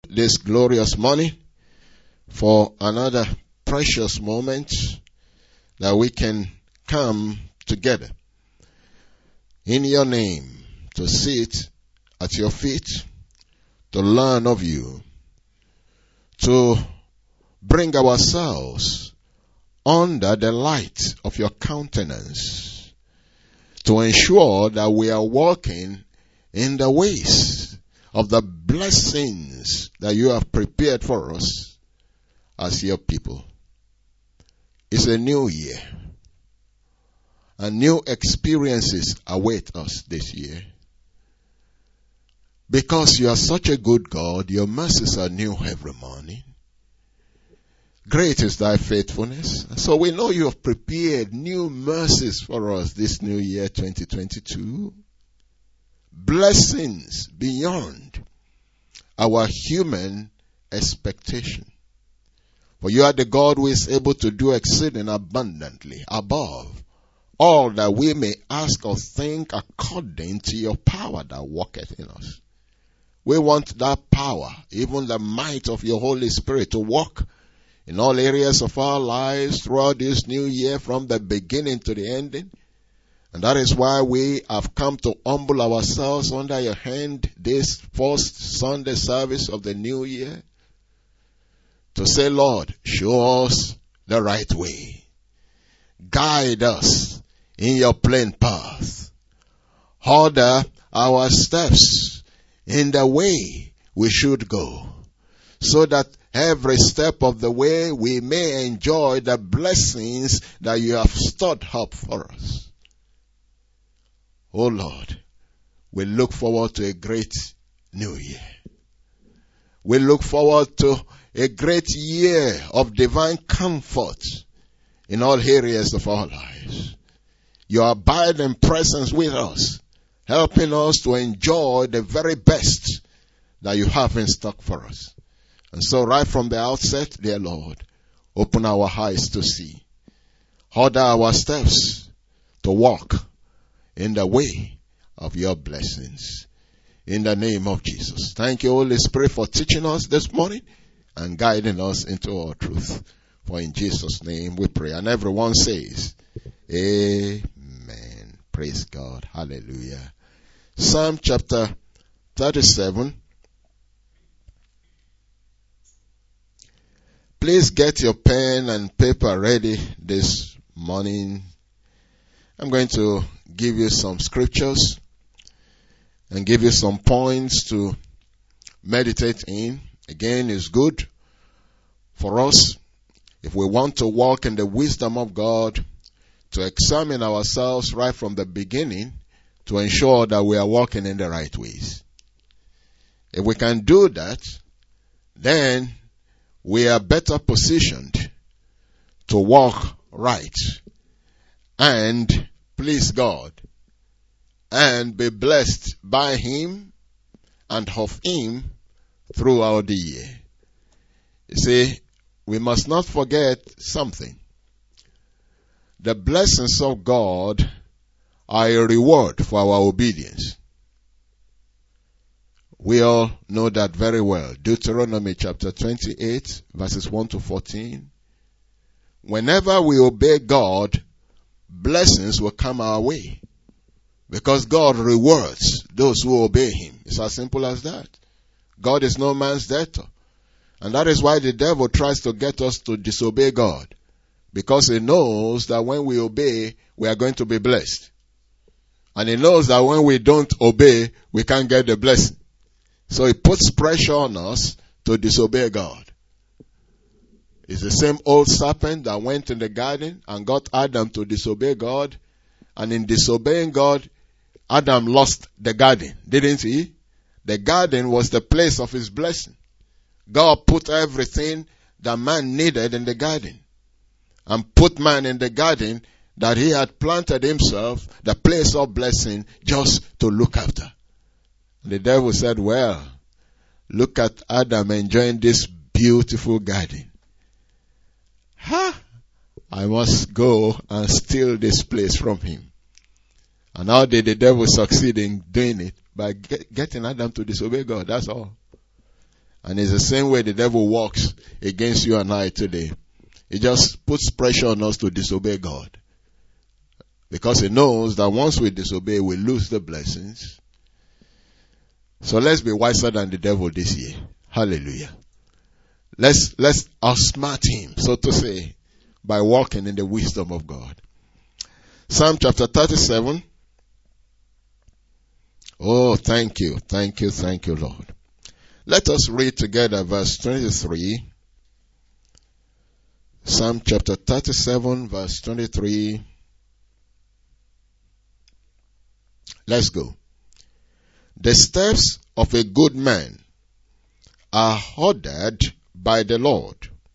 this glorious morning for another precious moment that we can come together in your name to sit at your feet, to learn of you, to bring ourselves under the light of your countenance, to ensure that we are walking in the ways of the blessings that you have prepared for us as your people. It's a new year, and new experiences await us this year. Because you are such a good God, your mercies are new every morning. Great is thy faithfulness. So we know you have prepared new mercies for us this new year 2022. Blessings beyond our human expectation. For you are the God who is able to do exceeding abundantly above all that we may ask or think according to your power that worketh in us. We want that power, even the might of your Holy Spirit, to work in all areas of our lives throughout this new year from the beginning to the ending. And that is why we have come to humble ourselves under your hand this first Sunday service of the new year. To say, Lord, show us the right way. Guide us in your plain path. Order our steps in the way we should go, so that every step of the way we may enjoy the blessings that you have stored up for us. Oh Lord, we look forward to a great new year. We look forward to a great year of divine comfort in all areas of our lives. Your abiding presence with us, helping us to enjoy the very best that you have in stock for us. And so right from the outset, dear Lord, open our eyes to see. Order our steps to walk in the way of your blessings. In the name of Jesus. Thank you, Holy Spirit, for teaching us this morning and guiding us into all truth. For in Jesus' name we pray. And everyone says, Amen. Praise God. Hallelujah. Psalm chapter 37. Please get your pen and paper ready this morning. I'm going to give you some scriptures and give you some points to meditate in. Again, it's good for us, if we want to walk in the wisdom of God, to examine ourselves right from the beginning to ensure that we are walking in the right ways. If we can do that, then we are better positioned to walk right and please God and be blessed by Him and of Him throughout the year. You see, we must not forget something. The blessings of God are a reward for our obedience. We all know that very well. Deuteronomy chapter 28, verses 1 to 14. Whenever we obey God, blessings will come our way. Because God rewards those who obey Him. It's as simple as that. God is no man's debtor. And that is why the devil tries to get us to disobey God. Because he knows that when we obey, we are going to be blessed. And he knows that when we don't obey, we can't get the blessing. So he puts pressure on us to disobey God. It's the same old serpent that went in the garden and got Adam to disobey God. And in disobeying God, Adam lost the garden, didn't he? The garden was the place of his blessing. God put everything that man needed in the garden. And put man in the garden that he had planted himself, the place of blessing, just to look after. The devil said, well, look at Adam enjoying this beautiful garden. I must go and steal this place from him. And how did the devil succeed in doing it? By getting Adam to disobey God, that's all. And it's the same way the devil works against you and I today. He just puts pressure on us to disobey God. Because he knows that once we disobey, we lose the blessings. So let's be wiser than the devil this year. Hallelujah. Let's outsmart him, so to say, by walking in the wisdom of God. Psalm chapter 37. Oh, thank you, Lord. Let us read together verse 23. Psalm chapter 37, verse 23. Let's go. The steps of a good man are ordered by the Lord,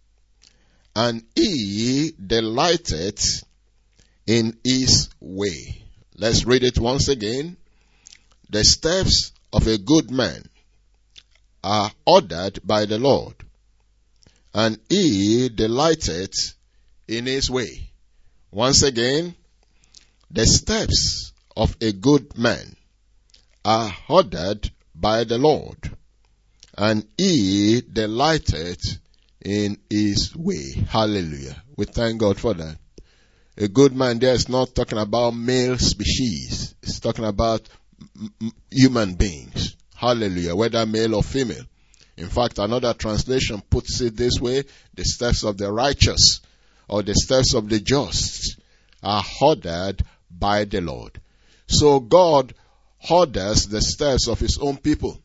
and he delighteth in his way. Let's read it once again. The steps of a good man are ordered by the Lord, and he delighteth in his way. Once again, the steps of a good man are ordered by the Lord, and he delighteth in his way. Hallelujah. We thank God for that. A good man there is not talking about male species. It's talking about human beings. Hallelujah. Whether male or female. In fact, another translation puts it this way: the steps of the righteous or the steps of the just are ordered by the Lord. So God orders the steps of his own people.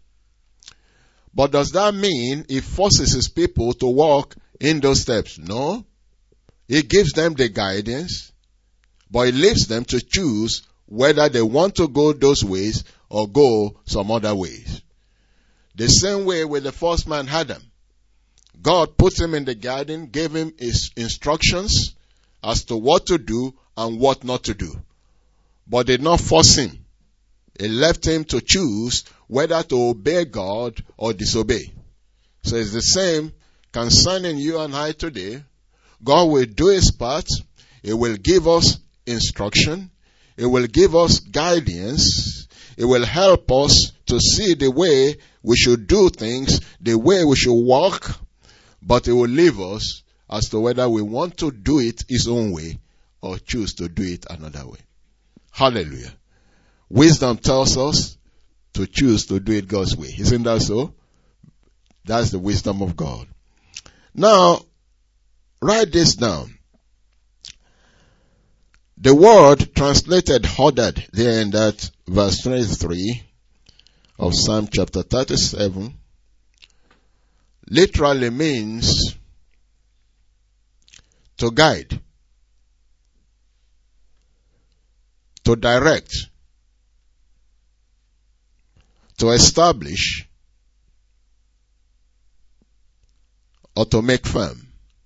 But does that mean he forces his people to walk in those steps? No. He gives them the guidance, but he leaves them to choose whether they want to go those ways or go some other ways. The same way with the first man, Adam. God put him in the garden, gave him his instructions as to what to do and what not to do, but did not force him. He left him to choose whether to obey God or disobey. So it's the same concerning you and I today. God will do his part. He will give us instruction. He will give us guidance. He will help us to see the way we should do things, the way we should walk. But he will leave us as to whether we want to do it his own way or choose to do it another way. Hallelujah. Wisdom tells us to choose to do it God's way. Isn't that so? That's the wisdom of God. Now, write this down. The word translated ordered there in that verse 23 of Psalm chapter 37 literally means to guide, to direct, to establish, or to make firm.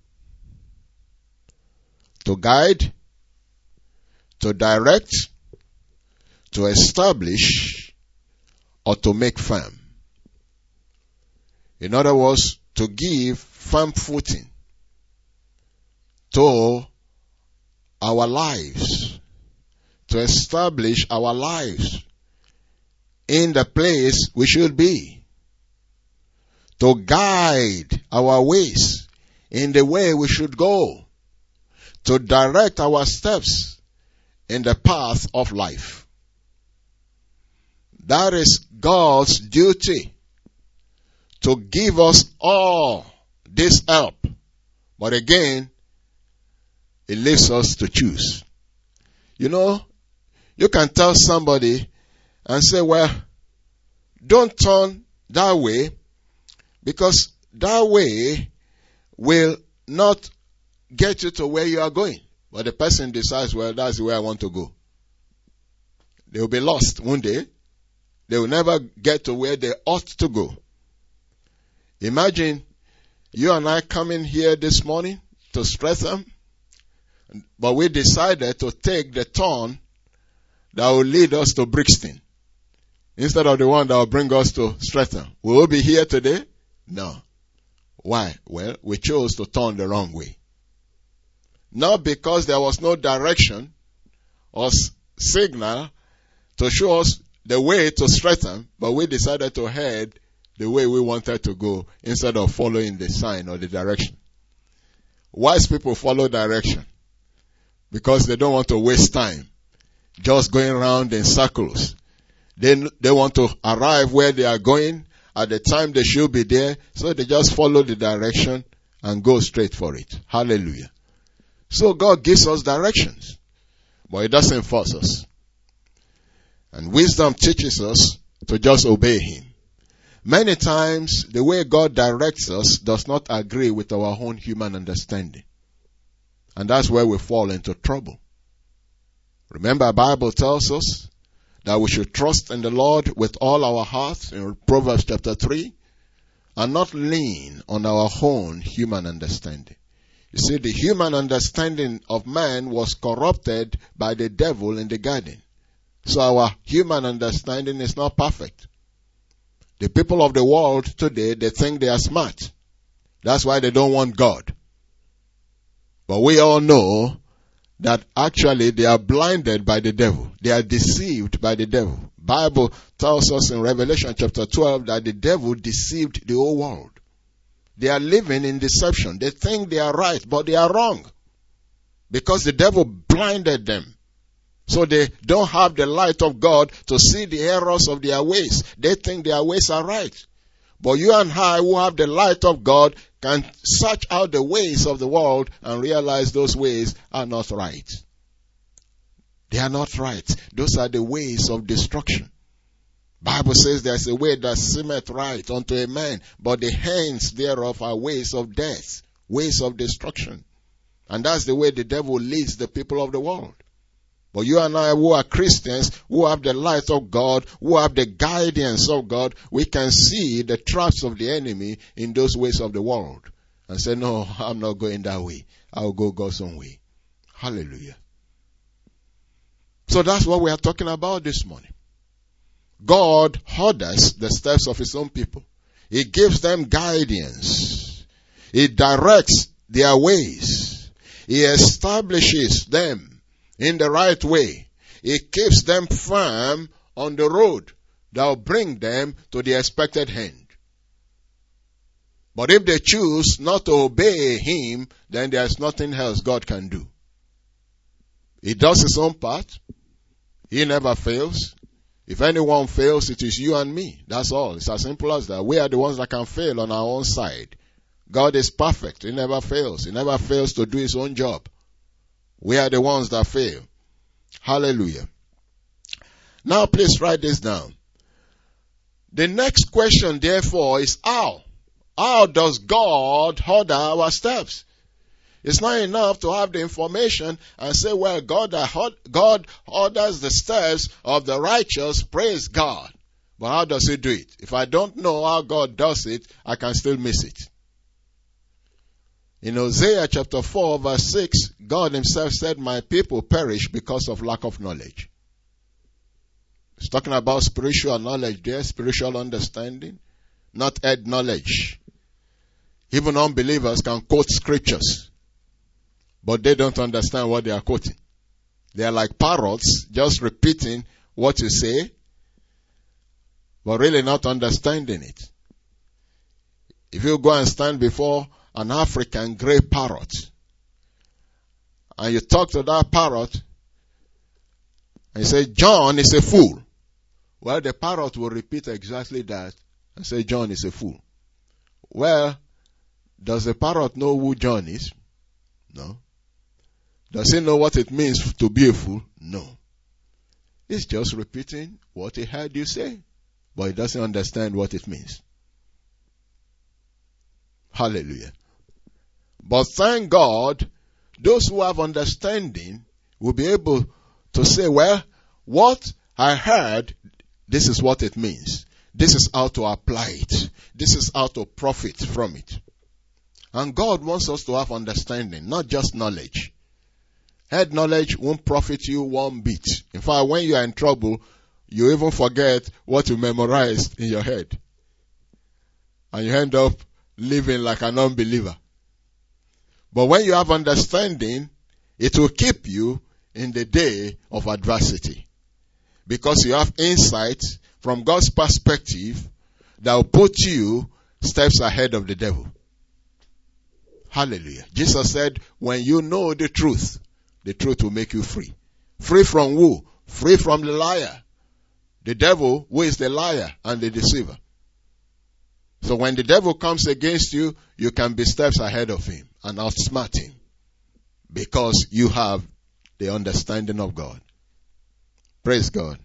To guide, to direct, to establish, or to make firm. In other words, to give firm footing to our lives, to establish our lives in the place we should be, to guide our ways in the way we should go, to direct our steps in the path of life. That is God's duty, to give us all this help. But again, it leaves us to choose. You know, you can tell somebody and say, well, don't turn that way, because that way will not get you to where you are going. But the person decides, well, that's the way I want to go. They will be lost one day. They will never get to where they ought to go. Imagine you and I coming here this morning to Streatham, but we decided to take the turn that will lead us to Brixton instead of the one that will bring us to Streatham. Will we be here today? No. Why? Well, we chose to turn the wrong way. Not because there was no direction or signal to show us the way to Streatham, but we decided to head the way we wanted to go instead of following the sign or the direction. Wise people follow direction because they don't want to waste time just going around in circles. They want to arrive where they are going at the time they should be there, so they just follow the direction and go straight for it. Hallelujah. So God gives us directions, but He doesn't force us. And wisdom teaches us to just obey Him. Many times, the way God directs us does not agree with our own human understanding. And that's where we fall into trouble. Remember, the Bible tells us that we should trust in the Lord with all our hearts in Proverbs chapter 3 and not lean on our own human understanding. You see, the human understanding of man was corrupted by the devil in the garden. So our human understanding is not perfect. The people of the world today, they think they are smart. That's why they don't want God. But we all know that actually they are blinded by the devil. They are deceived by the devil. Bible tells us in Revelation chapter 12 that the devil deceived the whole world. They are living in deception. They think they are right, but they are wrong. Because the devil blinded them. So they don't have the light of God to see the errors of their ways. They think their ways are right. But you and I who have the light of God can search out the ways of the world and realize those ways are not right. They are not right. Those are the ways of destruction. Bible says there's a way that seemeth right unto a man, but the ends thereof are ways of death, ways of destruction. And that's the way the devil leads the people of the world. But you and I who are Christians, who have the light of God, who have the guidance of God, we can see the traps of the enemy in those ways of the world. And say, no, I'm not going that way. I'll go God's own way. Hallelujah. So that's what we are talking about this morning. God orders the steps of His own people. He gives them guidance. He directs their ways. He establishes them in the right way. He keeps them firm on the road that will bring them to the expected end. But if they choose not to obey Him, then there's nothing else God can do. He does His own part. He never fails. If anyone fails, it is you and me. That's all. It's as simple as that. We are the ones that can fail on our own side. God is perfect. He never fails. He never fails to do His own job. We are the ones that fail. Hallelujah. Now please write this down. The next question therefore is how? How does God order our steps? It's not enough to have the information and say, well, God orders the steps of the righteous, praise God. But how does He do it? If I don't know how God does it, I can still miss it. In Hosea chapter 4 verse 6, God Himself said, my people perish because of lack of knowledge. It's talking about spiritual knowledge there, spiritual understanding, not head knowledge. Even unbelievers can quote scriptures, but they don't understand what they are quoting. They are like parrots, just repeating what you say, but really not understanding it. If you go and stand before an African grey parrot, and you talk to that parrot, and you say, John is a fool. Well, the parrot will repeat exactly that and say, John is a fool. Well, does the parrot know who John is? No. Does he know what it means to be a fool? No. He's just repeating what he heard you say, but he doesn't understand what it means. Hallelujah. But thank God, those who have understanding will be able to say, well, what I heard, this is what it means. This is how to apply it. This is how to profit from it. And God wants us to have understanding, not just knowledge. Head knowledge won't profit you one bit. In fact, when you are in trouble, you even forget what you memorized in your head. And you end up living like an unbeliever. But when you have understanding, it will keep you in the day of adversity. Because you have insight from God's perspective that will put you steps ahead of the devil. Hallelujah. Jesus said, when you know the truth will make you free. Free from who? Free from the liar. The devil, who is the liar and the deceiver. So when the devil comes against you, you can be steps ahead of him and outsmart him. Because you have the understanding of God. Praise God.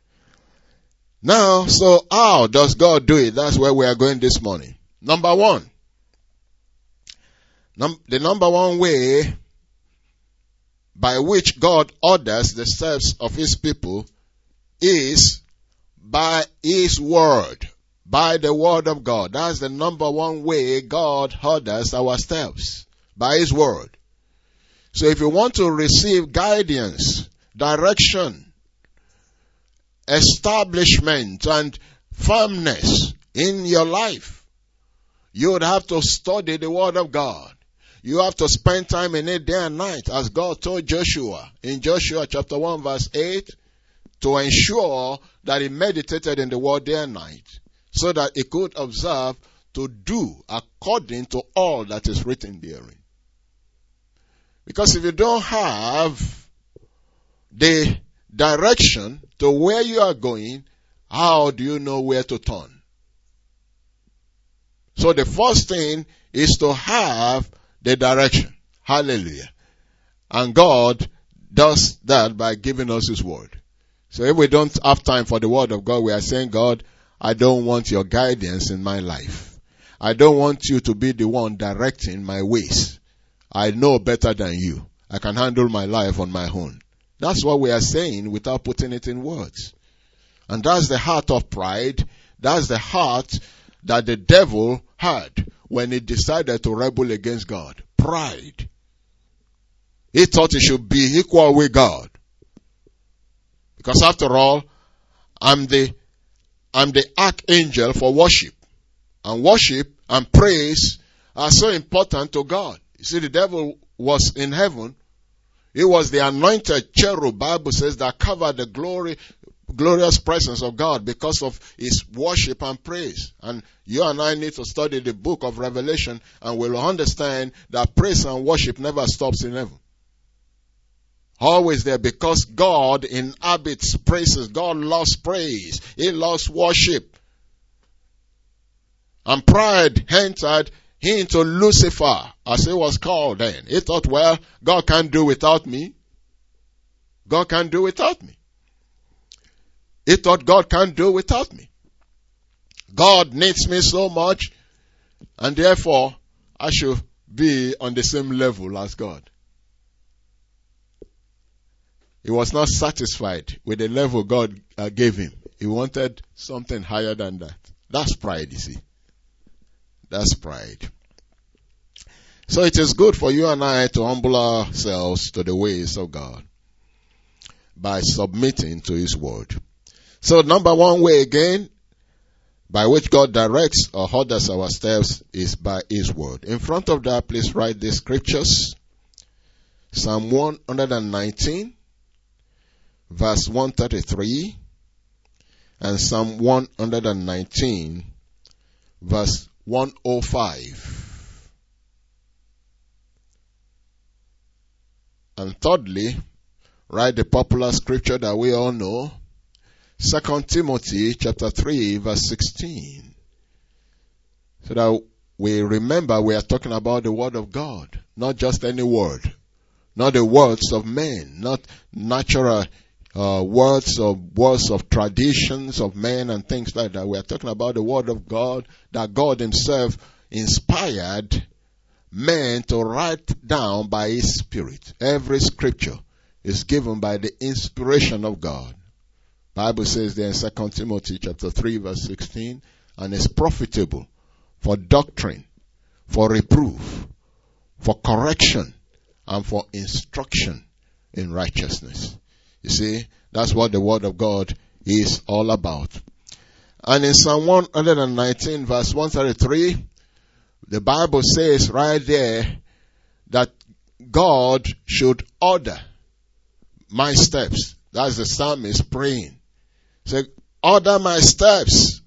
Now, so how does God do it? That's where we are going this morning. Number one. The number one way by which God orders the steps of his people is by his word. By the word of God. That's the number one way God orders our steps. By his word. So if you want to receive guidance, direction, establishment, and firmness in your life, you would have to study the word of God. You have to spend time in it day and night, as God told Joshua in Joshua chapter 1 verse 8, to ensure that he meditated in the word day and night, so that he could observe to do according to all that is written therein. Because if you don't have the direction to where you are going, how do you know where to turn? So the first thing is to have the direction. Hallelujah. And God does that by giving us his word. So if we don't have time for the word of God, we are saying, God, I don't want your guidance in my life. I don't want you to be the one directing my ways. I know better than you. I can handle my life on my own. That's what we are saying without putting it in words. And that's the heart of pride. That's the heart that the devil had when he decided to rebel against God. Pride. He thought he should be equal with God. Because after all, I'm the archangel for worship. And worship and praise are so important to God. You see, the devil was in heaven. He was the anointed cherub, Bible says, that covered the glorious presence of God because of his worship and praise. And you and I need to study the book of Revelation and we'll understand that praise and worship never stops in heaven. Always there, because God inhabits praises. God loves praise. He loves worship. And pride entered into Lucifer, as he was called then. He thought, well, God can't do without me. God can't do without me. He thought God can't do without me. God needs me so much, and therefore I should be on the same level as God. He was not satisfied with the level God gave him. He wanted something higher than that. That's pride, you see. That's pride. So it is good for you and I to humble ourselves to the ways of God by submitting to his word. So number one way again, by which God directs or orders our steps, is by his word. In front of that, please write the scriptures. Psalm 119, verse 133, and Psalm 119, verse 105. And thirdly, write the popular scripture that we all know, 2 Timothy chapter 3 verse 16. So that we remember we are talking about the word of God, not just any word, not the words of men, not natural words of traditions of men and things like that. We are talking about the word of God that God himself inspired men to write down by his Spirit. Every scripture is given by the inspiration of God. Bible says there in 2 Timothy chapter 3 verse 16, and is profitable for doctrine, for reproof, for correction, and for instruction in righteousness. You see, that's what the word of God is all about. And in Psalm 119 verse 133, the Bible says right there that God should order my steps. That's the psalmist praying. Say, order my steps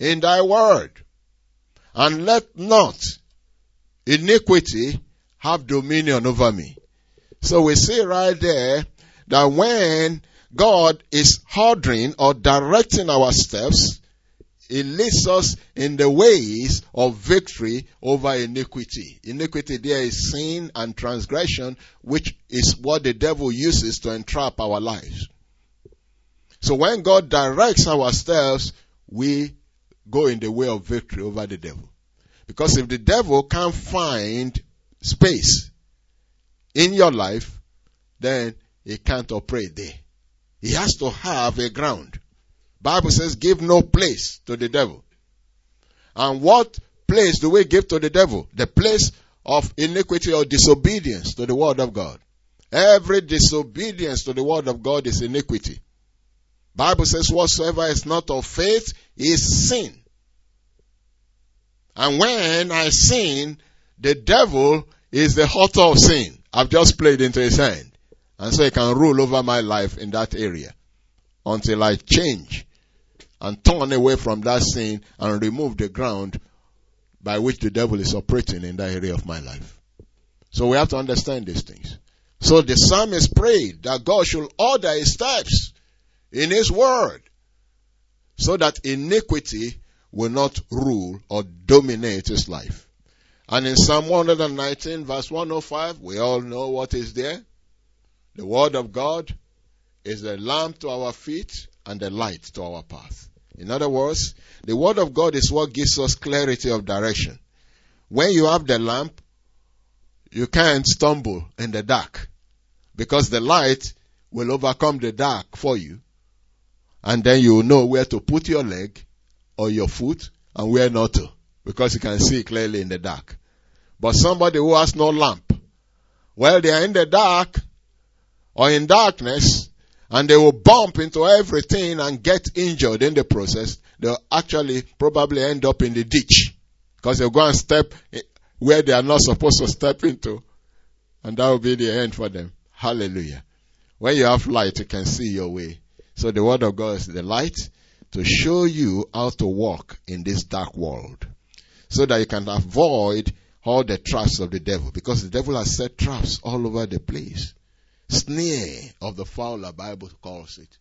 in thy word, and let not iniquity have dominion over me. So we see right there that when God is ordering or directing our steps, He leads us in the ways of victory over iniquity. Iniquity there is sin and transgression, which is what the devil uses to entrap our lives. So when God directs our steps, we go in the way of victory over the devil. Because if the devil can't find space in your life, then he can't operate there. He has to have a ground. Bible says, give no place to the devil. And what place do we give to the devil? The place of iniquity or disobedience to the word of God. Every disobedience to the word of God is iniquity. Bible says, whatsoever is not of faith is sin. And when I sin, the devil is the author of sin. I've just played into his hand. And so he can rule over my life in that area until I change and turn away from that sin and remove the ground by which the devil is operating in that area of my life. So we have to understand these things. So the psalmist prayed that God should order his steps in his word so that iniquity will not rule or dominate his life. And in Psalm 119 verse 105, we all know what is there. The word of God is a lamp to our feet and a light to our path. In other words, the word of God is what gives us clarity of direction. When you have the lamp, you can't stumble in the dark because the light will overcome the dark for you. And then you will know where to put your leg or your foot and where not to, because you can see clearly in the dark. But somebody who has no lamp, well, they are in the dark or in darkness, and they will bump into everything and get injured in the process. They'll actually probably end up in the ditch because they'll go and step where they are not supposed to step into, and that will be the end for them. Hallelujah. When you have light, you can see your way. So the word of God is the light to show you how to walk in this dark world so that you can avoid all the traps of the devil, because the devil has set traps all over the place. Snare of the fowler, Bible calls it.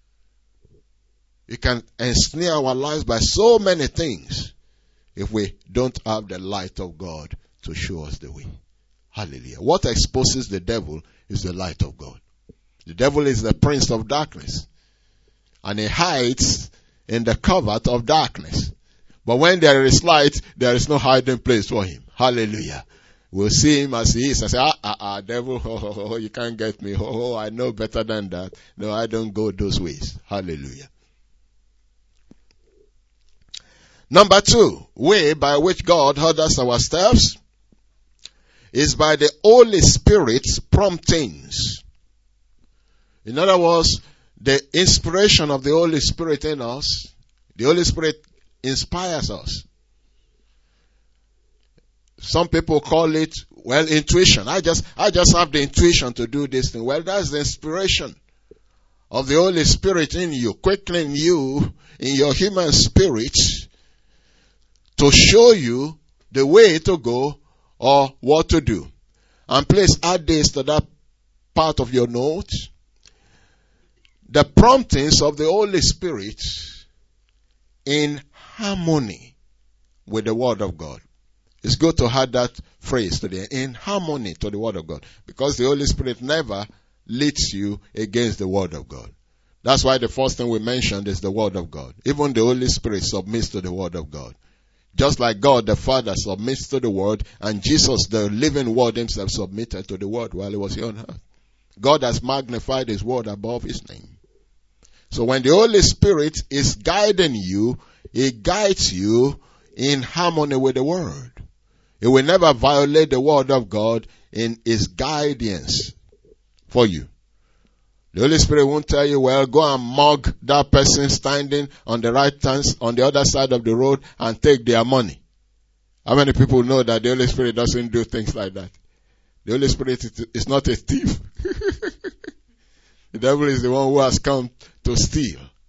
It can ensnare our lives by so many things if we don't have the light of God to show us the way. Hallelujah. What exposes the devil is the light of God. The devil is the prince of darkness, and he hides in the covert of darkness. But when there is light, there is no hiding place for him. Hallelujah. We'll see him as he is and say, devil, you can't get me. I know better than that. No, I don't go those ways. Hallelujah. Number 2, way by which God orders our steps is by the Holy Spirit's promptings. In other words, the inspiration of the Holy Spirit in us, the Holy Spirit inspires us. Some people call it, intuition. I just have the intuition to do this thing. Well, that's the inspiration of the Holy Spirit in you, quickening you in your human spirit to show you the way to go or what to do. And please add this to that part of your notes. The promptings of the Holy Spirit in harmony with the Word of God. It's good to add that phrase today, in harmony to the Word of God, because the Holy Spirit never leads you against the Word of God. That's why the first thing we mentioned is the Word of God. Even the Holy Spirit submits to the Word of God. Just like God the Father submits to the Word, and Jesus, the living Word himself, submitted to the Word while he was here on earth. God has magnified his Word above his name. So when the Holy Spirit is guiding you, he guides you in harmony with the Word. He will never violate the Word of God in his guidance for you. The Holy Spirit won't tell you, go and mug that person standing on the right hand, on the other side of the road and take their money. How many people know that the Holy Spirit doesn't do things like that? The Holy Spirit is not a thief. The devil is the one who has come to steal.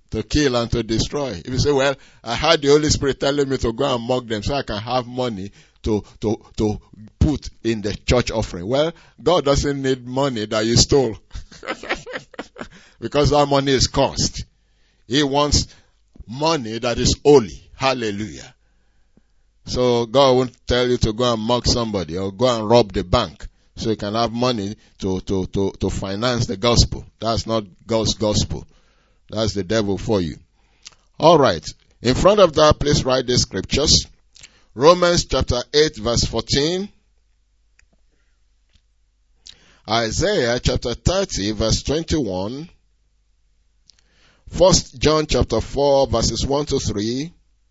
to kill and to destroy. If you say, well, I had the Holy Spirit telling me to go and mock them so I can have money to put in the church offering. Well, God doesn't need money that you stole. Because that money is cost. He wants money that is holy. Hallelujah. So God won't tell you to go and mock somebody or go and rob the bank so you can have money to finance the gospel. That's not God's gospel. That's the devil for you. All right. In front of that, please write the scriptures. Romans chapter 8 verse 14. Isaiah chapter 30 verse 21. 1 John chapter 4 verses 1 to 3.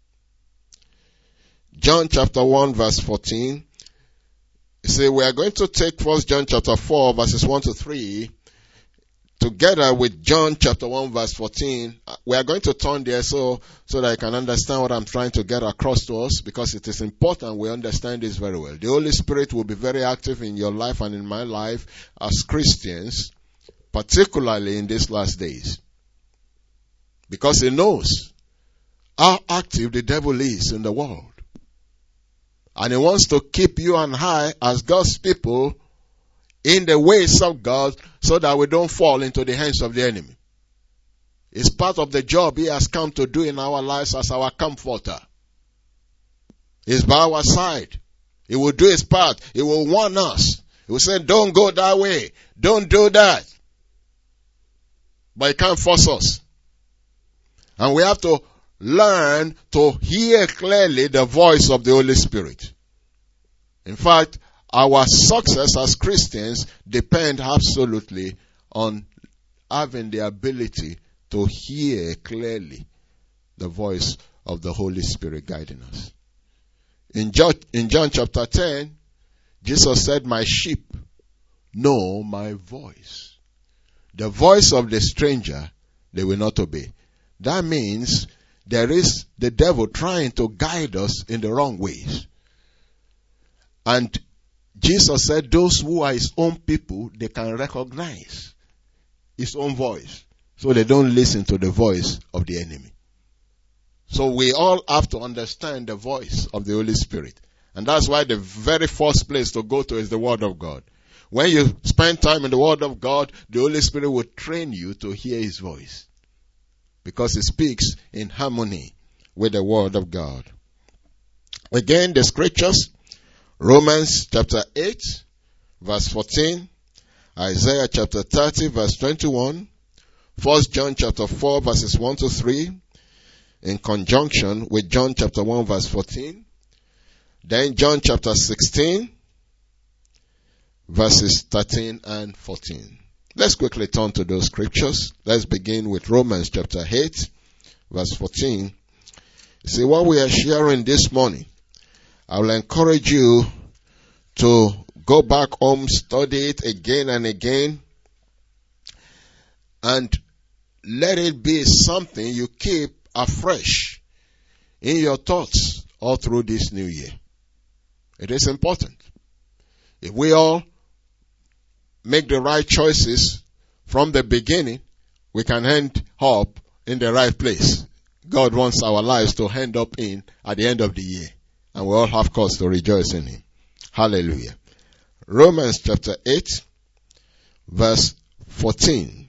John chapter 1 verse 14. You see, we are going to take 1 John chapter 4 verses 1 to 3 together with John chapter 1 verse 14. We are going to turn there so that I can understand what I'm trying to get across to us, because it is important we understand this very well. The Holy Spirit will be very active in your life and in my life as Christians, particularly in these last days. Because He knows how active the devil is in the world. And He wants to keep you and I as God's people in the ways of God so that we don't fall into the hands of the enemy. It's part of the job He has come to do in our lives as our comforter. He's by our side. He will do His part. He will warn us. He will say, don't go that way. Don't do that. But He can't force us. And we have to learn to hear clearly the voice of the Holy Spirit. In fact, our success as Christians depend absolutely on having the ability to hear clearly the voice of the Holy Spirit guiding us. In John chapter 10, Jesus said, my sheep know my voice. The voice of the stranger they will not obey. That means there is the devil trying to guide us in the wrong ways. And Jesus said those who are His own people, they can recognize His own voice. So they don't listen to the voice of the enemy. So we all have to understand the voice of the Holy Spirit. And that's why the very first place to go to is the Word of God. When you spend time in the Word of God, the Holy Spirit will train you to hear His voice. Because He speaks in harmony with the Word of God. Again, the scriptures. Romans chapter 8 verse 14. Isaiah chapter 30 verse 21. 1 John chapter 4 verses 1 to 3. In conjunction with John chapter 1 verse 14. Then John chapter 16 verses 13 and 14. Let's quickly turn to those scriptures. Let's begin with Romans chapter 8, verse 14. You see, what we are sharing this morning, I will encourage you to go back home, study it again and again, and let it be something you keep afresh in your thoughts all through this new year. It is important. If we all make the right choices from the beginning, we can end up in the right place. God wants our lives to end up in at the end of the year. And we all have cause to rejoice in Him. Hallelujah. Romans chapter 8, verse 14.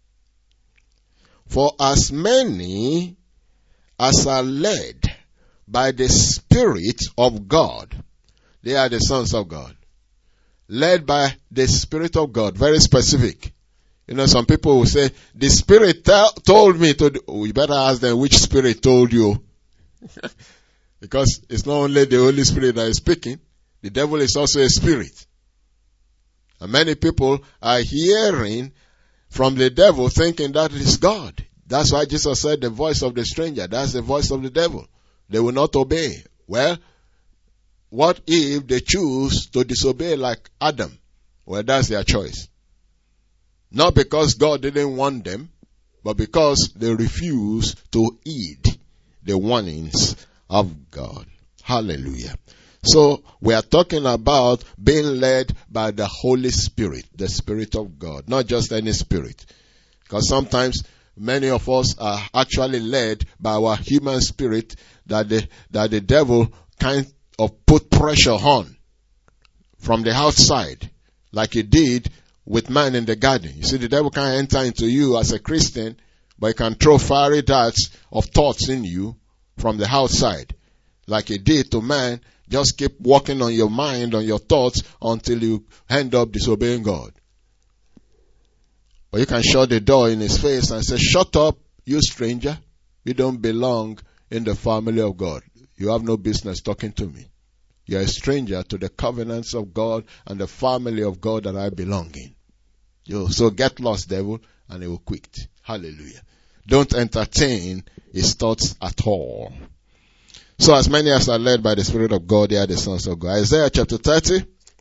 For as many as are led by the Spirit of God, they are the sons of God. Led by the Spirit of God. Very specific. You know, some people will say, the Spirit told me to do. You better ask them which Spirit told you. Because it's not only the Holy Spirit that is speaking. The devil is also a spirit. And many people are hearing from the devil thinking that it is God. That's why Jesus said the voice of the stranger. That's the voice of the devil. They will not obey. Well, what if they choose to disobey like Adam? Well, that's their choice. Not because God didn't want them, but because they refuse to heed the warnings of God. Hallelujah. So, we are talking about being led by the Holy Spirit, the Spirit of God, not just any spirit. Because sometimes many of us are actually led by our human spirit that the devil kind of put pressure on from the outside, like he did with man in the garden. You see, the devil can't enter into you as a Christian, but he can throw fiery darts of thoughts in you from the outside, like he did to man. Just keep working on your mind, on your thoughts, until you end up disobeying God. But you can shut the door in his face and say, "Shut up, you stranger. You don't belong in the family of God. You have no business talking to me. You are a stranger to the covenants of God and the family of God that I belong in. So get lost, devil," and he will quit. Hallelujah. Don't entertain his thoughts at all. So as many as are led by the Spirit of God, they are the sons of God. Isaiah chapter 30.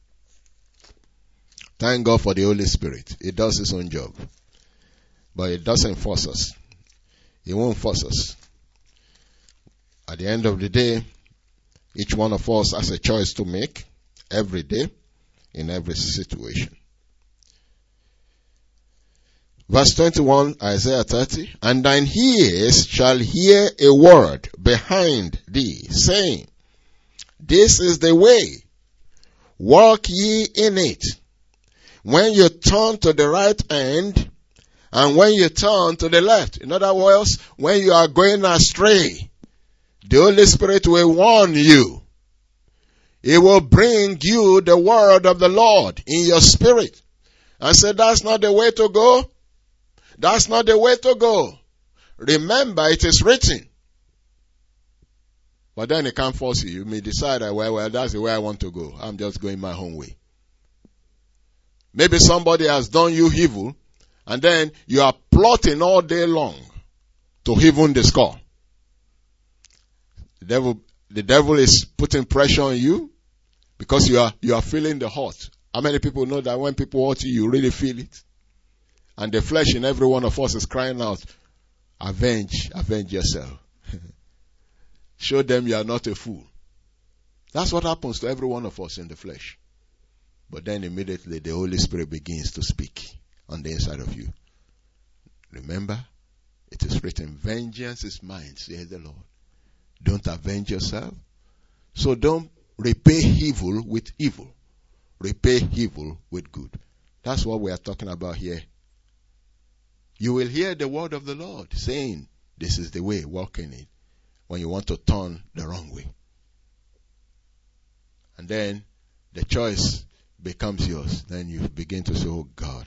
Thank God for the Holy Spirit. It does its own job. But it doesn't force us. It won't force us. At the end of the day, each one of us has a choice to make every day in every situation. Verse 21, Isaiah 30, "And thine ears shall hear a word behind thee, saying, This is the way, walk ye in it. When you turn to the right hand, and when you turn to the left." In other words, when you are going astray, the Holy Spirit will warn you. He will bring you the word of the Lord in your spirit and say, "That's not the way to go. That's not the way to go. Remember, it is written." But then it can't force you. You may decide that, well, that's the way I want to go. I'm just going my own way. Maybe somebody has done you evil, and then you are plotting all day long to even the score. The devil is putting pressure on you because you are feeling the hurt. How many people know that when people hurt you, you really feel it? And the flesh in every one of us is crying out, "Avenge yourself." Show them you are not a fool. That's what happens to every one of us in the flesh. But then immediately the Holy Spirit begins to speak on the inside of you. Remember, it is written, "Vengeance is mine, says the Lord." Don't avenge yourself. So don't repay evil with evil. Repay evil with good. That's what we are talking about here. You will hear the word of the Lord saying, "This is the way, walk in it," when you want to turn the wrong way. And then the choice becomes yours. Then you begin to say, oh God,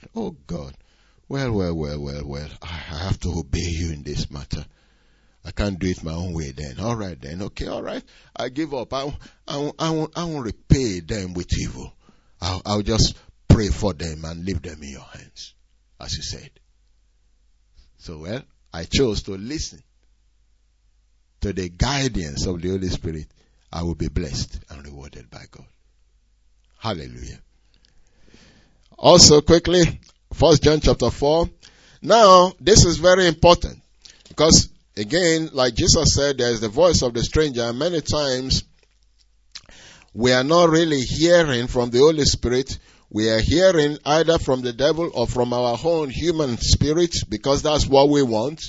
well, I have to obey you in this matter. I can't do it my own way then. All right then. Okay, all right. I give up. I won't repay them with evil. I'll just pray for them and leave them in your hands, as you said. So, I chose to listen to the guidance of the Holy Spirit. I will be blessed and rewarded by God. Hallelujah. Also, quickly, 1 John chapter 4. Now, this is very important because, again, like Jesus said, there is the voice of the stranger, and many times we are not really hearing from the Holy Spirit. We are hearing either from the devil or from our own human spirit because that's what we want.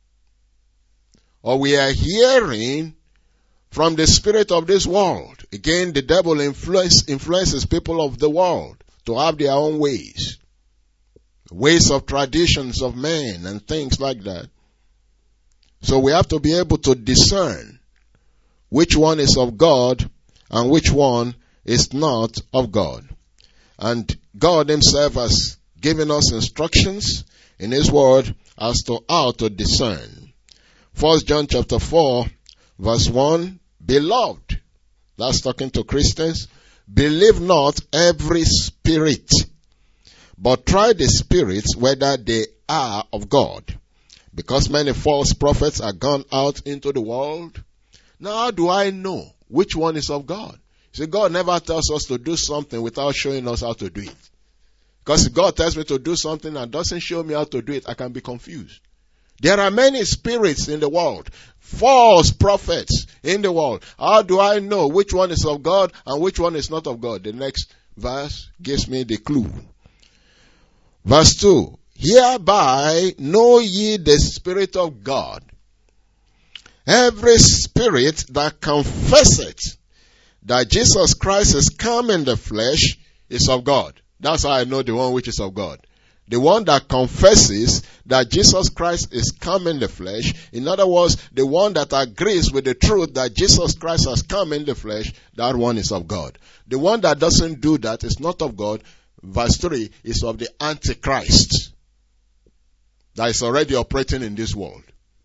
Or we are hearing from the spirit of this world. Again, the devil influences people of the world to have their own ways of traditions of men and things like that. So we have to be able to discern which one is of God and which one is not of God. And God himself has given us instructions in his word as to how to discern. 1 John chapter 4 verse 1, Beloved, that's talking to Christians, believe not every spirit, but try the spirits whether they are of God, because many false prophets are gone out into the world. Now how do I know which one is of God? See, God never tells us to do something without showing us how to do it. Because if God tells me to do something and doesn't show me how to do it, I can be confused. There are many spirits in the world, false prophets in the world. How do I know which one is of God and which one is not of God? The next verse gives me the clue. Verse 2, Hereby know ye the Spirit of God. Every spirit that confesseth that Jesus Christ is come in the flesh is of God. That's how I know the one which is of God. The one that confesses that Jesus Christ is come in the flesh, in other words, the one that agrees with the truth that Jesus Christ has come in the flesh, that one is of God. The one that doesn't do that is not of God. Verse 3 is of the Antichrist that is already operating in this world.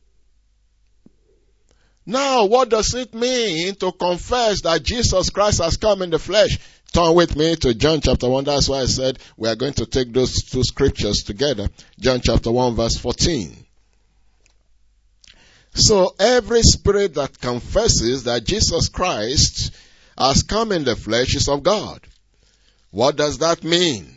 Now, what does it mean to confess that Jesus Christ has come in the flesh? Turn with me to John chapter 1. That's why I said we are going to take those two scriptures together. John chapter 1 verse 14. So every spirit that confesses that Jesus Christ has come in the flesh is of God. What does that mean?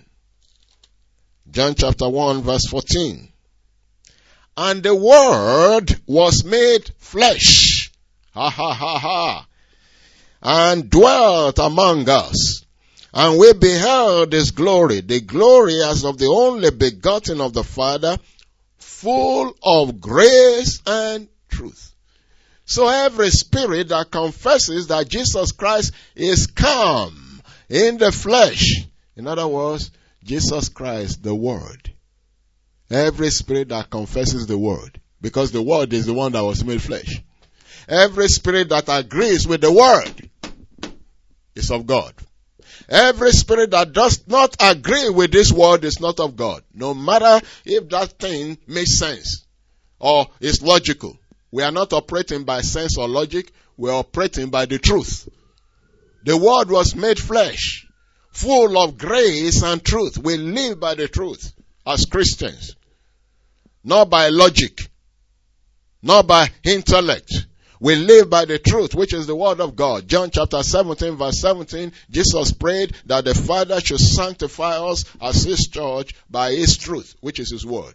John chapter 1 verse 14. And the Word was made flesh. Ha ha ha ha. And dwelt among us. And we beheld his glory, the glory as of the only begotten of the Father, full of grace and truth. So every spirit that confesses that Jesus Christ is come in the flesh, in other words, Jesus Christ, the Word. Every spirit that confesses the Word, because the Word is the one that was made flesh. Every spirit that agrees with the Word is of God. Every spirit that does not agree with this word is not of God. No matter if that thing makes sense or is logical. We are not operating by sense or logic. We are operating by the truth. The Word was made flesh, full of grace and truth. We live by the truth as Christians. Not by logic. Not by intellect. We live by the truth, which is the Word of God. John chapter 17 verse 17, Jesus prayed that the Father should sanctify us as His church by His truth, which is His Word.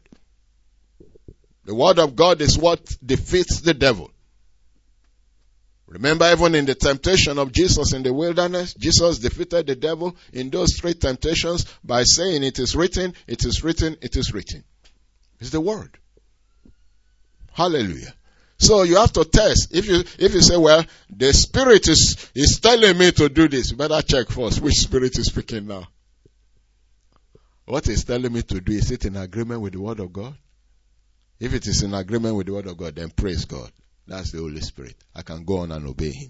The Word of God is what defeats the devil. Remember, even in the temptation of Jesus in the wilderness, Jesus defeated the devil in those three temptations by saying, it is written, it is written, it is written. It's the Word. Hallelujah. So you have to test. If you say, well, the Spirit is telling me to do this, you better check first which Spirit is speaking now. What is telling me to do, is it in agreement with the Word of God? If it is in agreement with the Word of God, then praise God. That's the Holy Spirit. I can go on and obey Him.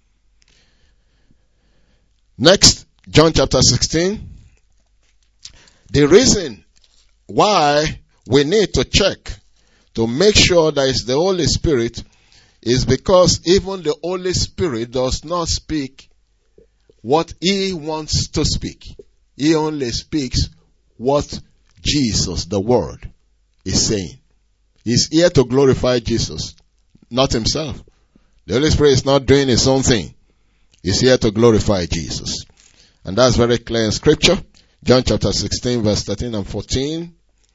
Next, John chapter 16. The reason why we need to check to make sure that it's the Holy Spirit is because even the Holy Spirit does not speak what He wants to speak. He only speaks what Jesus, the Word, is saying. He's here to glorify Jesus, not Himself. The Holy Spirit is not doing His own thing. He's here to glorify Jesus. And that's very clear in Scripture. John chapter 16 verse 13 and 14.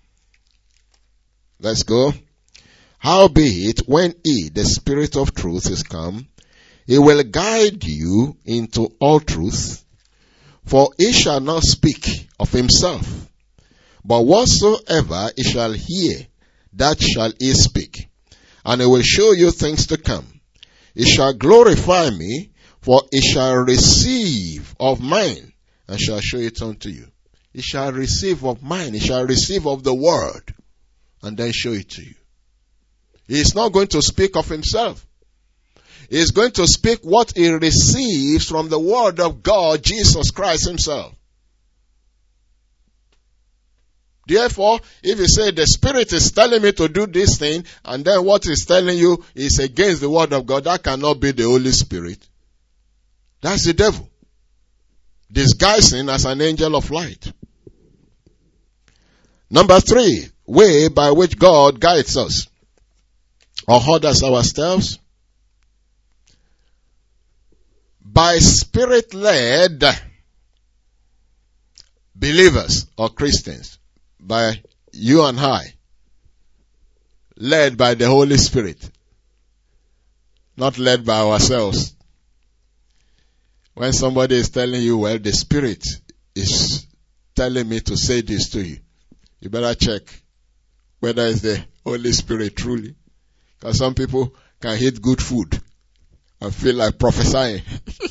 Let's go. Howbeit, when He, the Spirit of truth, is come, He will guide you into all truth, for He shall not speak of Himself, but whatsoever He shall hear, that shall He speak, and He will show you things to come. He shall glorify me, for He shall receive of mine, and shall show it unto you. He shall receive of mine, He shall receive of the Word, and then show it to you. He is not going to speak of Himself. He is going to speak what He receives from the Word of God, Jesus Christ Himself. Therefore, if you say the Spirit is telling me to do this thing, and then what He's telling you is against the Word of God, that cannot be the Holy Spirit. That's the devil, disguising as an angel of light. Number 3, way by which God guides us or orders our steps. By Spirit-led believers or Christians. By you and I. Led by the Holy Spirit. Not led by ourselves. When somebody is telling you, well, the Spirit is telling me to say this to you, you better check whether it's the Holy Spirit truly. Because some people can hate good food and feel like prophesying.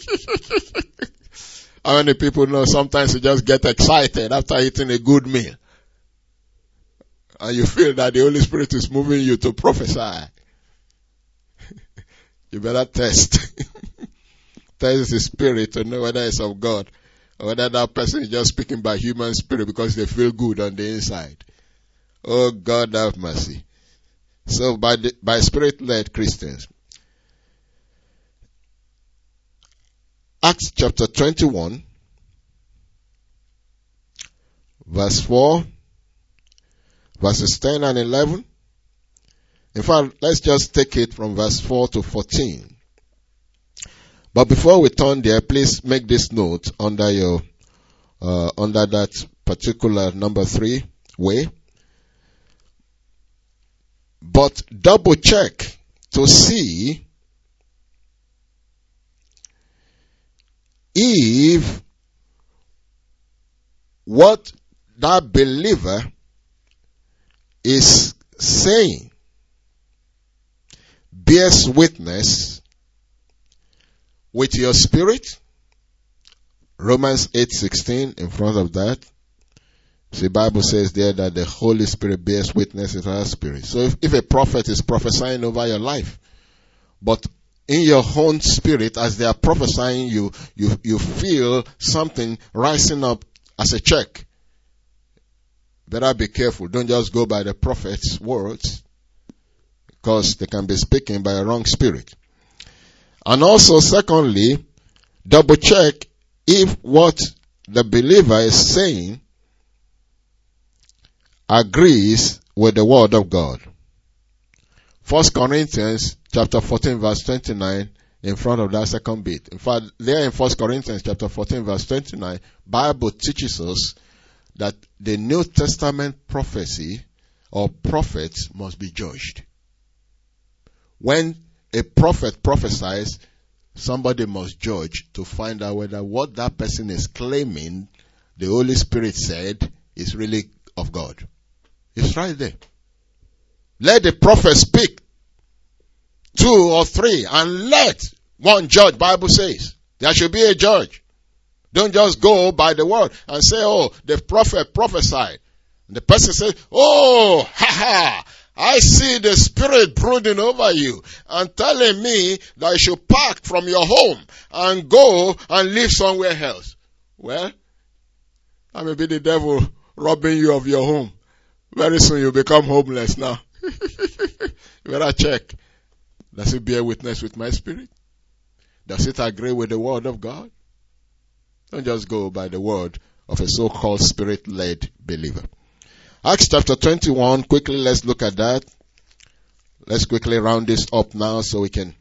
How many people know sometimes you just get excited after eating a good meal? And you feel that the Holy Spirit is moving you to prophesy. You better test. Test the spirit to know whether it's of God or whether that person is just speaking by human spirit because they feel good on the inside. Oh, God have mercy. So by spirit-led Christians. Acts chapter 21, verse 4, verses 10 and 11. In fact, let's just take it from verse 4 to 14. But before we turn there, please make this note under that particular number 3 way. But double check to see if what that believer is saying bears witness with your spirit. Romans 8:16 in front of that. See, the Bible says there that the Holy Spirit bears witness with our spirit. So if a prophet is prophesying over your life, but in your own spirit, as they are prophesying, you feel something rising up as a check. Better be careful. Don't just go by the prophet's words, because they can be speaking by a wrong spirit. And also, secondly, double check if what the believer is saying agrees with the word of God. 1 Corinthians chapter 14 verse 29 in front of that second bit. In fact, there in 1 Corinthians chapter 14 verse 29, Bible teaches us that the New Testament prophecy or prophets must be judged. When a prophet prophesies, somebody must judge to find out whether what that person is claiming the Holy Spirit said is really of God. It's right there. Let the prophet speak 2 or 3 and let one judge. Bible says there should be a judge. Don't just go by the word and say, oh, the prophet prophesied. And the person says, oh, I see the Spirit brooding over you and telling me that you should pack from your home and go and live somewhere else. Well, that may be the devil robbing you of your home. Very soon you become homeless now. You better check. Does it bear witness with my spirit? Does it agree with the word of God? Don't just go by the word of a so-called spirit-led believer. Acts chapter 21, quickly let's look at that. Let's quickly round this up now so we can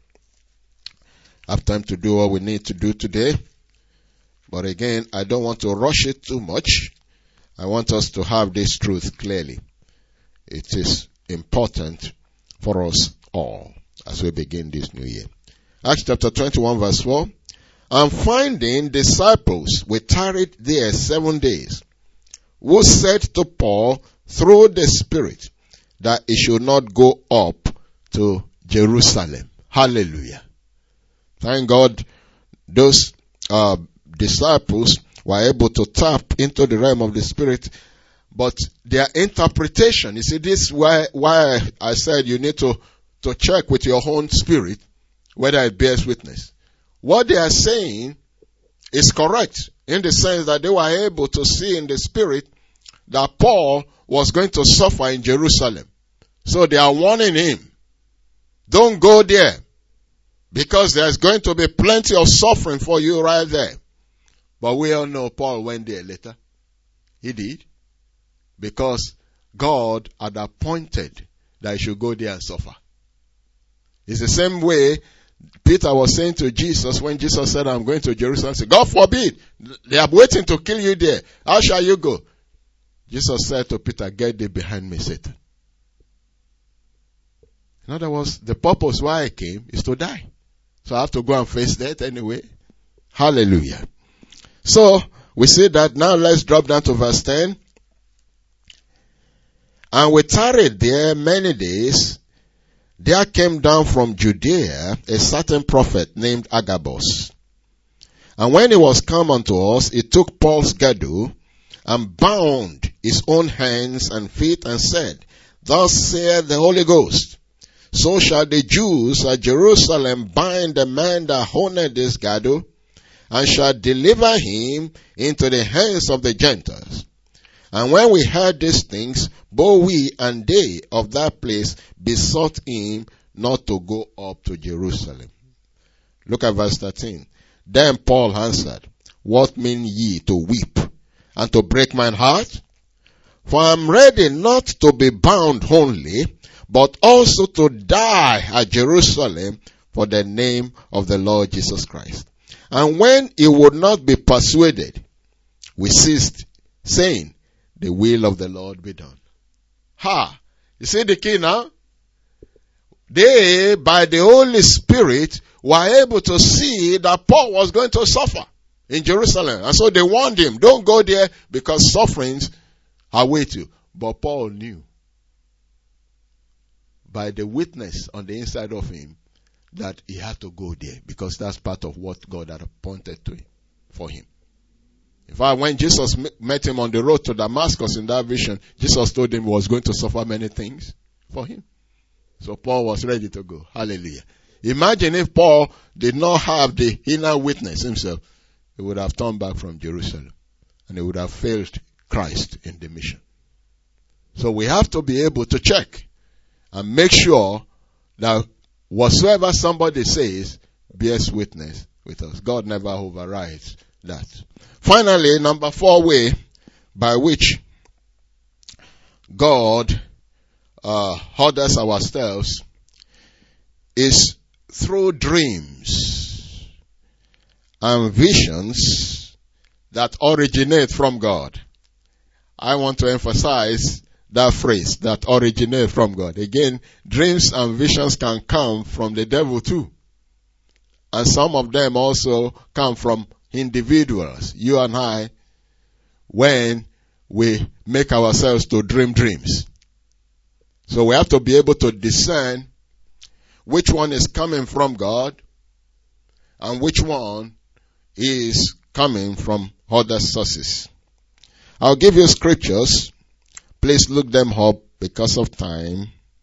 have time to do what we need to do today. But again, I don't want to rush it too much. I want us to have this truth clearly. It is important for us all as we begin this new year. Acts chapter 21 verse 4. And finding disciples, we tarried there 7 days, who said to Paul through the Spirit that he should not go up to Jerusalem. Hallelujah. Thank God those disciples were able to tap into the realm of the Spirit, but their interpretation, you see, this is why I said you need to check with your own spirit whether it bears witness. What they are saying is correct in the sense that they were able to see in the Spirit that Paul was going to suffer in Jerusalem. So they are warning him, don't go there, because there's going to be plenty of suffering for you right there. But we all know Paul went there later. He did. Because God had appointed that he should go there and suffer. It's the same way Peter was saying to Jesus when Jesus said, I'm going to Jerusalem. He said, God forbid. They are waiting to kill you there. How shall you go? Jesus said to Peter, get thee behind me, Satan. In other words, the purpose why I came is to die. So I have to go and face death anyway. Hallelujah. So, we see that. Now let's drop down to verse 10. And we tarried there many days. There came down from Judea a certain prophet named Agabus. And when he was come unto us, he took Paul's girdle and bound his own hands and feet and said, Thus saith the Holy Ghost, so shall the Jews at Jerusalem bind the man that owneth this girdle, and shall deliver him into the hands of the Gentiles. And when we heard these things, both we and they of that place besought him not to go up to Jerusalem. Look at verse 13. Then Paul answered, What mean ye to weep, and to break mine heart? For I am ready not to be bound only, but also to die at Jerusalem for the name of the Lord Jesus Christ. And when he would not be persuaded, we ceased, saying, The will of the Lord be done. Ha! You see the key now? They, by the Holy Spirit, were able to see that Paul was going to suffer in Jerusalem. And so they warned him, don't go there because sufferings await you. But Paul knew by the witness on the inside of him that he had to go there because that's part of what God had appointed to him, for him. In fact, when Jesus met him on the road to Damascus in that vision, Jesus told him he was going to suffer many things for him. So Paul was ready to go. Hallelujah. Imagine if Paul did not have the inner witness himself, he would have turned back from Jerusalem and he would have failed Christ in the mission. So we have to be able to check and make sure that whatsoever somebody says bears witness with us. God never overrides that. Finally, number 4 way by which God orders our steps is through dreams and visions that originate from God. I want to emphasize that phrase, that originate from God. Again, dreams and visions can come from the devil too. And some of them also come from individuals, you and I, when we make ourselves to dream dreams. So we have to be able to discern which one is coming from God and which one is coming from other sources. I'll give you scriptures. Please look them up because of time.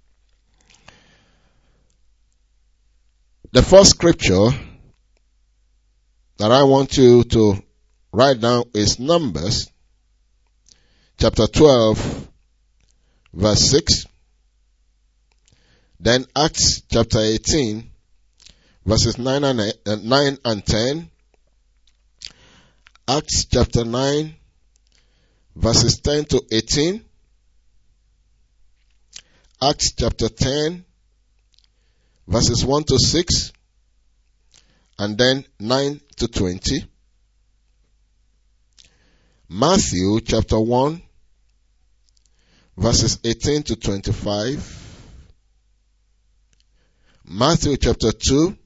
The first scripture that I want you to write down is Numbers chapter 12 verse 6. Then Acts chapter 18 verses 9 and 10. Acts chapter 9 verses 10 to 18. Acts chapter 10 verses 1 to 6. And then 9 to 20. Matthew chapter 1 verses 18 to 25. Matthew chapter 2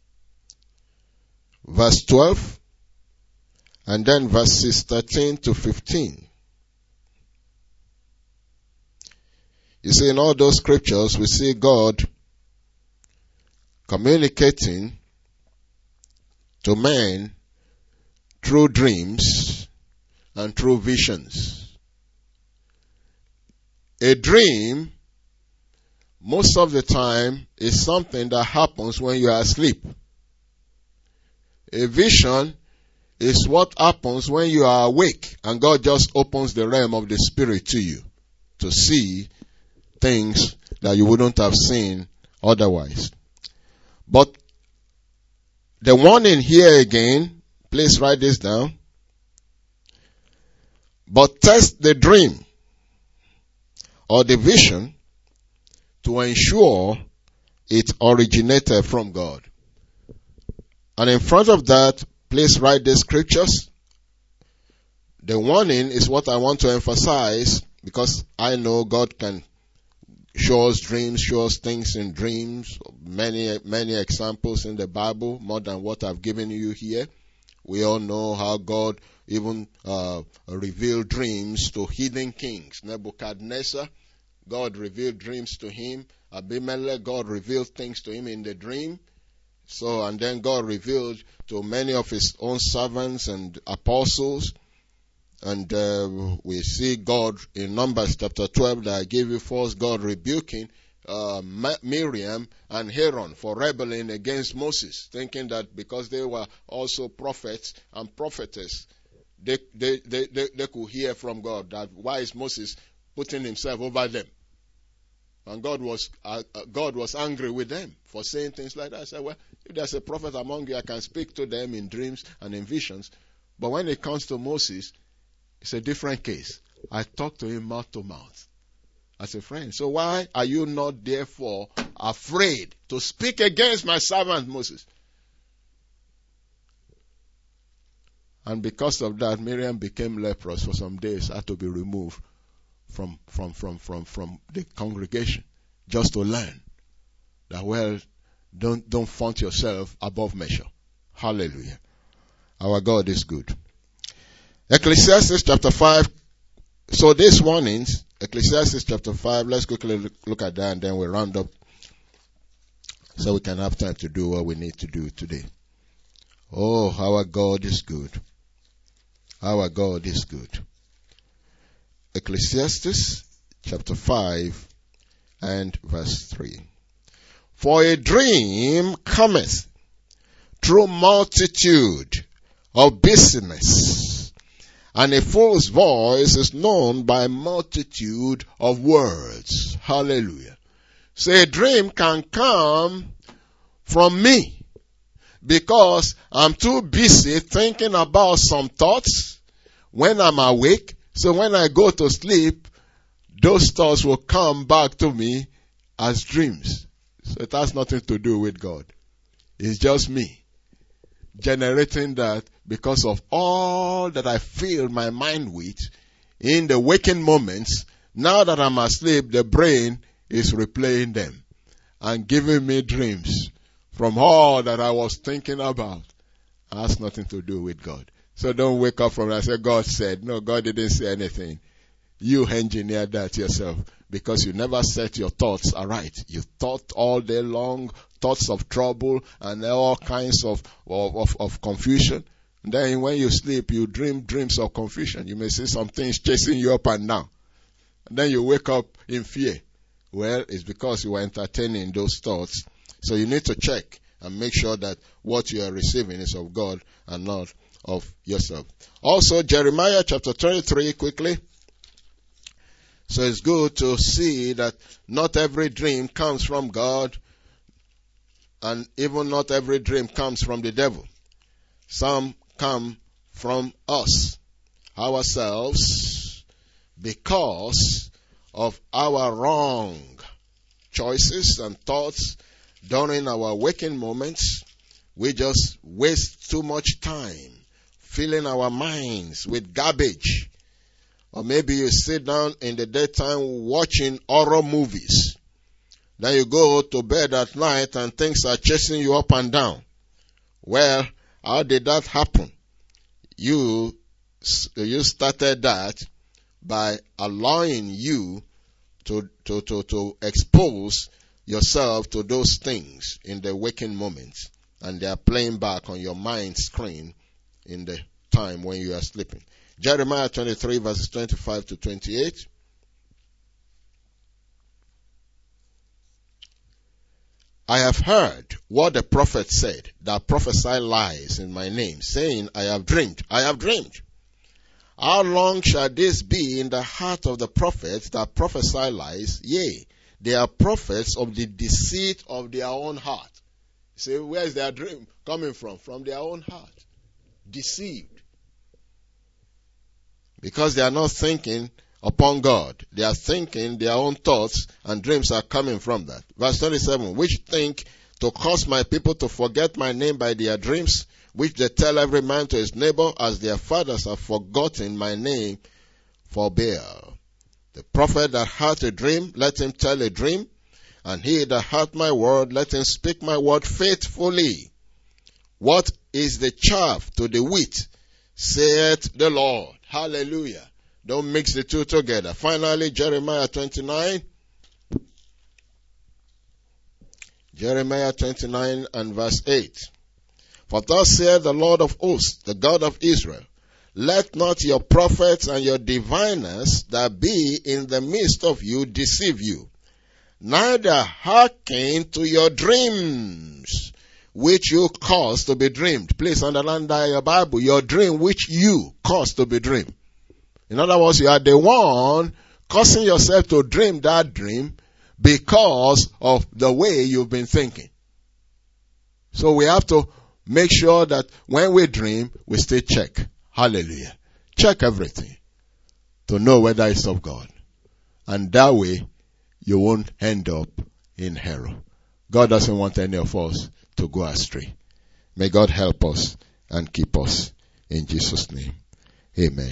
verse 12. And then verses 13 to 15. You see, in all those scriptures, we see God communicating to man through dreams and through visions. A dream, most of the time, is something that happens when you are asleep. A vision is what happens when you are awake and God just opens the realm of the spirit to you to see things that you wouldn't have seen otherwise. But the warning here again, please write this down. But test the dream or the vision to ensure it originated from God. And in front of that, please write the scriptures. The warning is what I want to emphasize because I know God can show us dreams, show us things in dreams. Many examples in the Bible, more than what I've given you here. We all know how God even revealed dreams to heathen kings. Nebuchadnezzar, God revealed dreams to him. Abimelech, God revealed things to him in the dream. So, and then God revealed to many of his own servants and apostles. And we see God in Numbers chapter 12 that I gave you first, God rebuking Miriam and Aaron for rebelling against Moses, thinking that because they were also prophets and prophetess, they could hear from God. That why is Moses putting himself over them? And God was angry with them for saying things like that. I said, well, if there's a prophet among you, I can speak to them in dreams and in visions. But when it comes to Moses, it's a different case. I talk to him mouth to mouth as a friend. So why are you not therefore afraid to speak against my servant Moses? And because of that, Miriam became leprous for some days, had to be removed from the congregation, just to learn that, well, don't font yourself above measure. Hallelujah. Our God is good. Ecclesiastes chapter 5. So this warnings, Ecclesiastes chapter 5, let's quickly look at that and then we'll round up so we can have time to do what we need to do today. Oh, our God is good. Our God is good. Ecclesiastes chapter 5 and verse 3. For a dream cometh through multitude of business, and a fool's voice is known by multitude of words. Hallelujah. So a dream can come from me because I'm too busy thinking about some thoughts when I'm awake. So when I go to sleep, those thoughts will come back to me as dreams. So it has nothing to do with God. It's just me generating that because of all that I fill my mind with in the waking moments. Now that I'm asleep, the brain is replaying them and giving me dreams from all that I was thinking about. It has nothing to do with God. So don't wake up from it and say, God said. No, God didn't say anything. You engineered that yourself because you never set your thoughts aright. You thought all day long, thoughts of trouble and all kinds of confusion. And then when you sleep, you dream dreams of confusion. You may see some things chasing you up and down. And then you wake up in fear. Well, it's because you were entertaining those thoughts. So you need to check and make sure that what you are receiving is of God and not of yourself. Also, Jeremiah chapter 23, quickly. So it's good to see that not every dream comes from God, and even not every dream comes from the devil. Some come from us, ourselves, because of our wrong choices and thoughts during our waking moments. We just waste too much time filling our minds with garbage. Or maybe you sit down in the daytime watching horror movies. Then you go to bed at night and things are chasing you up and down. Well, how did that happen? You started that by allowing you to expose yourself to those things in the waking moments. And they are playing back on your mind screen in the time when you are sleeping. Jeremiah 23 verses 25 to 28. I have heard what the prophet said, that prophesy lies in my name, saying, I have dreamed. I have dreamed. How long shall this be in the heart of the prophets that prophesy lies? Yea, they are prophets of the deceit of their own heart. See, where is their dream coming from? From their own heart. Deceived. Because they are not thinking upon God. They are thinking their own thoughts, and dreams are coming from that. Verse 27, which think to cause my people to forget my name by their dreams, which they tell every man to his neighbor, as their fathers have forgotten my name for Baal. The prophet that hath a dream, let him tell a dream, and he that hath my word, let him speak my word faithfully. What is the chaff to the wheat, saith the Lord? Hallelujah. Don't mix the two together. Finally, Jeremiah 29 Jeremiah 29 and verse 8. For thus saith the Lord of hosts, the God of Israel, let not your prophets and your diviners that be in the midst of you deceive you, neither hearken to your dreams, which you cause to be dreamed. Please underline that in your Bible. Your dream which you cause to be dreamed. In other words, you are the one causing yourself to dream that dream because of the way you've been thinking. So we have to make sure that when we dream, we still check. Hallelujah. Check everything to know whether it's of God. And that way, you won't end up in error. God doesn't want any of us to go astray. May God help us and keep us. In Jesus' name, amen.